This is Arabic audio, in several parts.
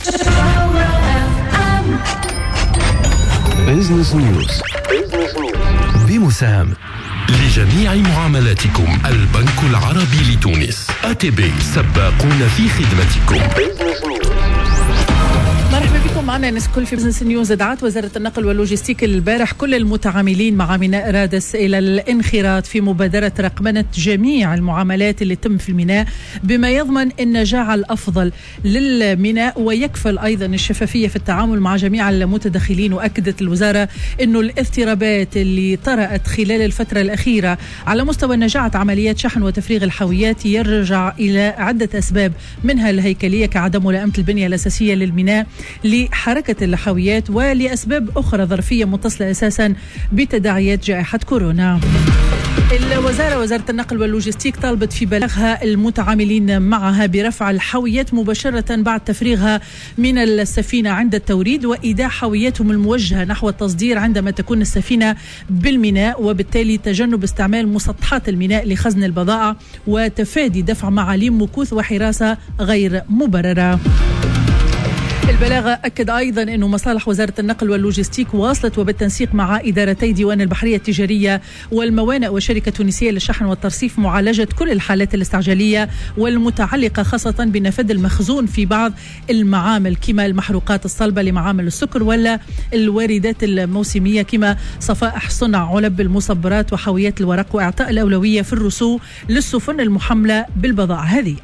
بيزنس نيوز بمساهم لجميع معاملاتكم البنك العربي لتونس ATB سباقون في خدمتكم. مرحبا بكم معنا نسكل في بزنس نيوز. دعت وزارة النقل واللوجستيك البارح كل المتعاملين مع ميناء رادس إلى الانخراط في مبادرة رقمنة جميع المعاملات اللي تم في الميناء بما يضمن النجاح الأفضل للميناء ويكفل أيضا الشفافية في التعامل مع جميع المتدخلين. وأكدت الوزارة أنه الاضطرابات اللي طرأت خلال الفترة الأخيرة على مستوى نجاعة عمليات شحن وتفريغ الحاويات يرجع إلى عدة أسباب، منها الهيكلية كعدم ملائمة البنية الأساسية للميناء لحركة الحاويات ولأسباب أخرى ظرفية متصلة أساسا بتداعيات جائحة كورونا. وزارة النقل واللوجستيك طالبت في بلاغها المتعاملين معها برفع الحاويات مباشرة بعد تفريغها من السفينة عند التوريد وإيداع حاوياتهم الموجهة نحو التصدير عندما تكون السفينة بالميناء، وبالتالي تجنب استعمال مسطحات الميناء لخزن البضائع وتفادي دفع معاليم مكوث وحراسة غير مبررة. البلاغ أكد أيضا أنه مصالح وزارة النقل واللوجستيك واصلت وبالتنسيق مع إدارتي ديوان البحرية التجارية والموانئ والشركة التونسية للشحن والترصيف معالجة كل الحالات الاستعجالية والمتعلقة خاصة بنفذ المخزون في بعض المعامل كما المحروقات الصلبة لمعامل السكر ولا الواردات الموسمية كما صفائح صنع علب المصبرات وحاويات الورق، وإعطاء الأولوية في الرسو للسفن المحملة بالبضائع هذه.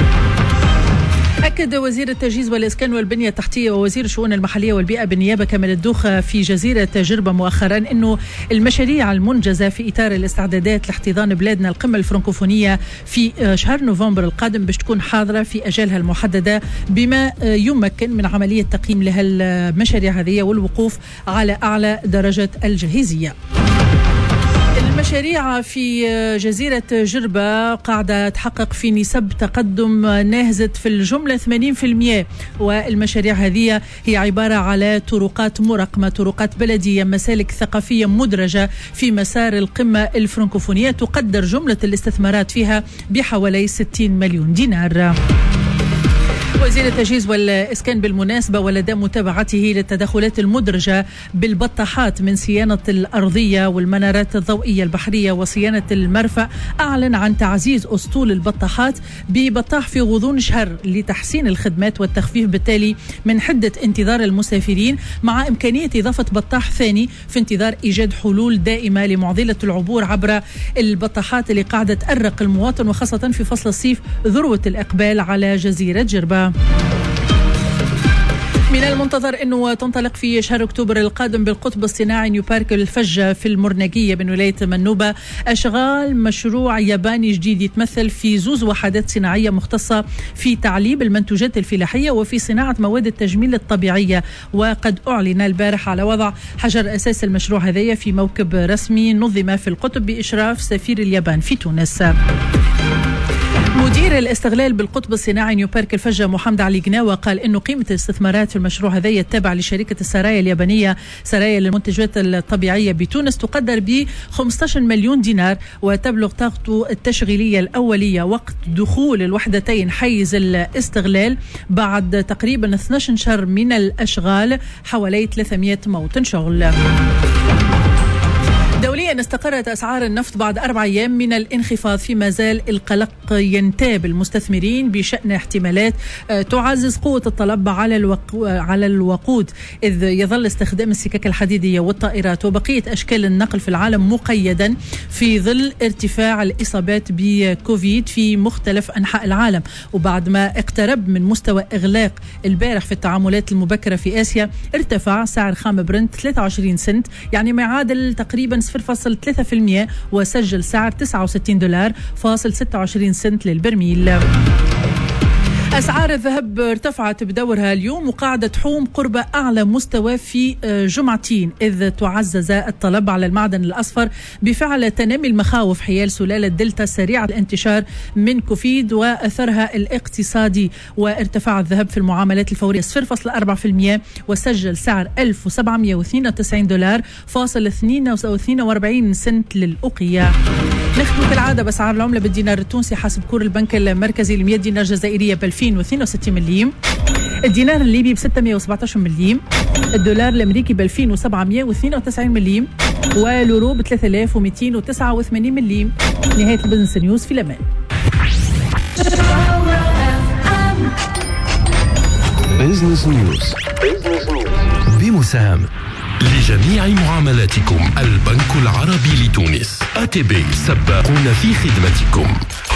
أكد وزير التجهيز والإسكان والبنية التحتية ووزير الشؤون المحلية والبيئة بالنيابة كمال الدوخة في جزيرة جربة مؤخرا أنه المشاريع المنجزة في إطار الاستعدادات لاحتضان بلادنا القمة الفرنكوفونية في شهر نوفمبر القادم باش تكون حاضرة في أجالها المحددة بما يمكن من عملية تقييم لهالمشاريع هذه والوقوف على أعلى درجة الجاهزية. المشاريع في جزيرة جربة قاعدة تحقق في نسب تقدم ناهزة في الجملة 80%، والمشاريع هذه هي عبارة على طرقات مرقمة، طرقات بلدية، مسالك ثقافية مدرجة في مسار القمة الفرنكوفونية. تقدر جملة الاستثمارات فيها بحوالي 60 مليون دينار. وزير التجهيز والإسكان بالمناسبة ولدى متابعته للتدخلات المدرجة بالبطاحات من صيانة الأرضية والمنارات الضوئية البحرية وصيانة المرفأ أعلن عن تعزيز أسطول البطاحات ببطاح في غضون شهر لتحسين الخدمات والتخفيف بالتالي من حدة انتظار المسافرين، مع إمكانية إضافة بطاح ثاني في انتظار إيجاد حلول دائمة لمعضلة العبور عبر البطاحات اللي قاعدة تأرق المواطن وخاصة في فصل الصيف ذروة الإقبال على جزيرة جربة. من المنتظر أنه تنطلق في شهر أكتوبر القادم بالقطب الصناعي نيو بارك الفجة في المرنقية من ولاية منوبة أشغال مشروع ياباني جديد يتمثل في زوز وحدات صناعية مختصة في تعليب المنتوجات الفلاحية وفي صناعة مواد التجميل الطبيعية. وقد أعلن البارح على وضع حجر أساس المشروع هذا في موكب رسمي نظم في القطب بإشراف سفير اليابان في تونس. مدير الاستغلال بالقطب الصناعي نيو بارك الفجة محمد علي قناوة قال إنه قيمة الاستثمارات في المشروع هذا التابع لشركة السرايا اليابانية سرايا للمنتجات الطبيعية بتونس تقدر ب 15 مليون دينار، وتبلغ طاقته التشغيلية الأولية وقت دخول الوحدتين حيز الاستغلال بعد تقريبا 12 شهر من الأشغال حوالي 300 موطن شغل. دوليا استقرت أسعار النفط بعد 4 أيام من الانخفاض، فيما زال القلق ينتاب المستثمرين بشأن احتمالات تعزز قوة الطلب على الوقود، إذ يظل استخدام السكك الحديدية والطائرات وبقية أشكال النقل في العالم مقيدا في ظل ارتفاع الإصابات بكوفيد في مختلف أنحاء العالم. وبعد ما اقترب من مستوى إغلاق البارح في التعاملات المبكرة في آسيا ارتفع سعر خام برنت 23 سنت يعني ما يعادل تقريبا 0.3%، وسجل سعر $69.26 سنت للبرميل. أسعار الذهب ارتفعت بدورها اليوم وقاعدة تحوم قرب أعلى مستوى في جمعتين، إذ تعزز الطلب على المعدن الأصفر بفعل تنامي المخاوف حيال سلالة دلتا سريعة الانتشار من كوفيد وأثرها الاقتصادي. وارتفع الذهب في المعاملات الفورية 0.4% وسجل سعر $1092.42 سنت للأوقية. نختم كالعادة بأسعار العملة بالدينار التونسي حسب كور البنك المركزي ل100 دينار جزائرية ب 2062 مليم، الدينار الليبي ب 617 مليم، الدولار الأمريكي ب 2792 مليم، واليورو ب 3289 مليم. نهاية البزنس نيوز، في الأمان. بزنس نيوز بمساهمة لجميع معاملاتكم البنك العربي لتونس. ATB سباقون في خدمتكم.